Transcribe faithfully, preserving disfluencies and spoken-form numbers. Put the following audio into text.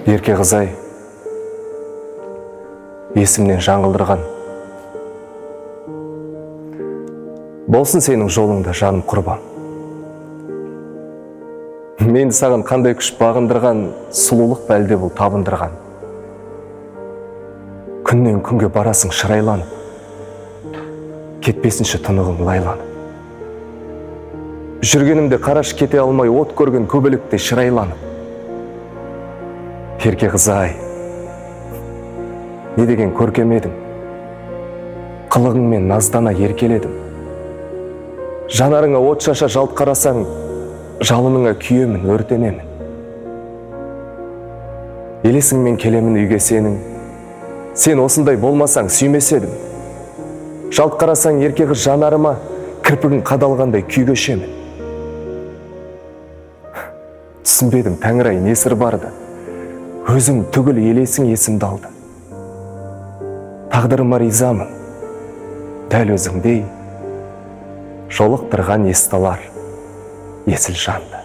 Ерке қызай, есімнен жаңылдырған. Болсын сенің жолыңда жаным құрбан. Мені саған қандай күш бағындырған, сұлулық бәлде бұл табындырған. Күннен күнге барасың шырайланып, кетпесінші тынығың лайланып. Жүргенімде қараш кете алмай от көрген көбелектей шырайланып. Ерке қызай, не деген көркем едің, қылығыңмен наздана еркеледім. Жанарыңа от шаша жалт қарасаң, жалыныңа күйемін, өртенемін. Елесіңмен келемін үйге сенің, сен осындай болмасаң сүймес едім. Жалт қарасаң ерке қыз жанарыма, кірпігің қадалғандай күй кешемін. Түсінбедім Тәңір-ай не сыр барды, өзің түгіл елесің есімді алды. Тағдырыма ризамын, дәл өзіңдей, жолықтырған есталар есіл жанды.